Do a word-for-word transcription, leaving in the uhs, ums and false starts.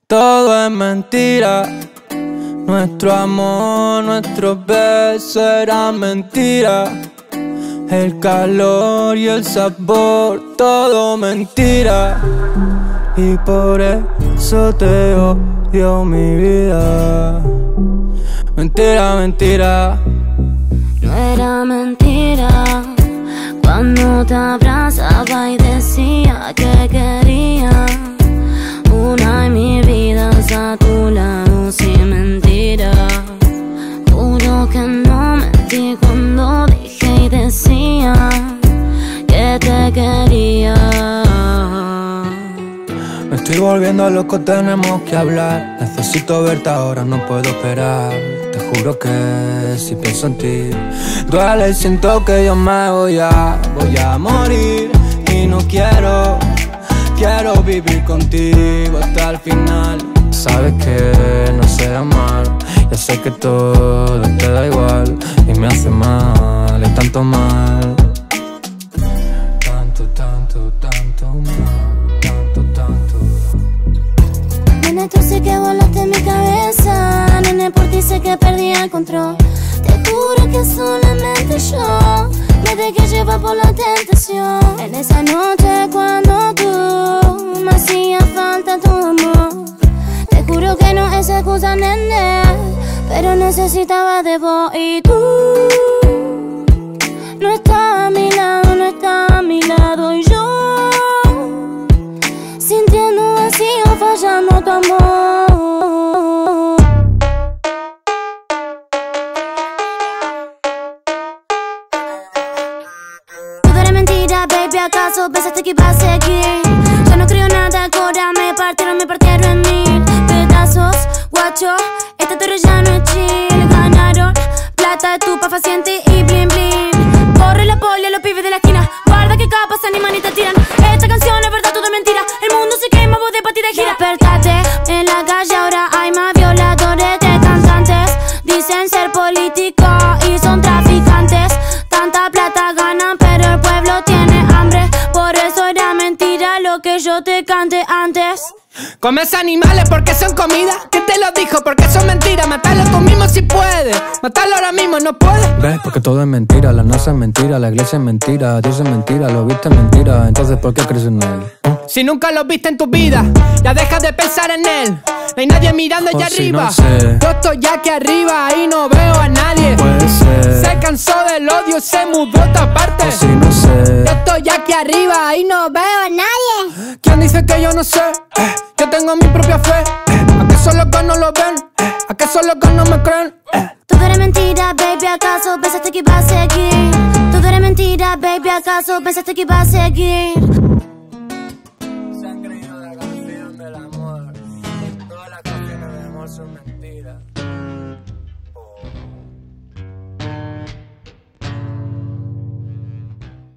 Todo es mentira. Nuestro amor, nuestros besos eran mentira. El calor y el sabor, todo mentira. Y por eso te odio, mi vida. Mentira, mentira. No era mentira cuando te abrazaba y decía que quería una en mi vida a tu lado, sin mentira. Juro que no mentí cuando dije y decía que te quería. Me estoy volviendo loco, tenemos que hablar. Necesito verte ahora, no puedo esperar. Te juro que si pienso en ti duele y siento que yo me voy a, voy a morir. Y no quiero, quiero vivir contigo hasta el final. Sabes que no sé amar, ya sé que todo te da igual. Y me hace mal, y tanto mal. Tanto, tanto, tanto mal, tanto, tanto. Nene, tú sí que volaste en mi cabeza. Nene, por ti sé que perdí el control. Te juro que solamente yo me dejé llevar por la tentación. En esa noche cuando tú me hacía falta tu amor. Te juro que no es excusa, nene, pero necesitaba de vos. Y tú no estás a mi lado, no estás a mi lado. Y yo sintiendo vacío, fallando tu amor. Todo era mentira, baby, ¿acaso pensaste que iba a seguir? Yo no creo nada, ahora me partieron, me partieron en mil pedazos. Guacho, esta torre ya no es chill. Ganaron plata, estupa, faciente y bling bling. Corre la poli a los pibes de la esquina. Guarda que capas animan y te tiran. Esta canción es verdad, todo es mentira. El mundo se quema, vos de pa' ti de gira. Despertate, en la calle ahora hay más violadores de cantantes. Dicen ser políticos y son traficantes. Tanta plata ganan, pero el pueblo tiene hambre. Por eso era mentira lo que yo te canté antes. Comes animales porque son comida. ¿Quién te lo dijo? Porque son mentiras. Matalo tú mismo si puedes. Matalo ahora mismo, no puedes. ¿Ves? Porque todo es mentira. La NASA es mentira, la iglesia es mentira, Dios es mentira, lo viste es mentira. Entonces ¿por qué crees en él? Si nunca lo viste en tu vida, ya dejas de pensar en él. No hay nadie mirando allá si arriba. no sé. Yo estoy aquí arriba y no veo a nadie. Puede ser. Se cansó del odio, se mudó a otra parte. si no sé. Yo estoy aquí arriba y no veo a nadie. ¿Quién dice que yo no sé? Eh, yo tengo mi propia fe. Eh, ¿Acaso los que no lo ven? Eh, ¿Acaso los que no me creen? Eh. Todo era mentira, baby, ¿acaso pensaste que iba a seguir? Todo era mentira, baby, ¿acaso pensaste que iba a seguir?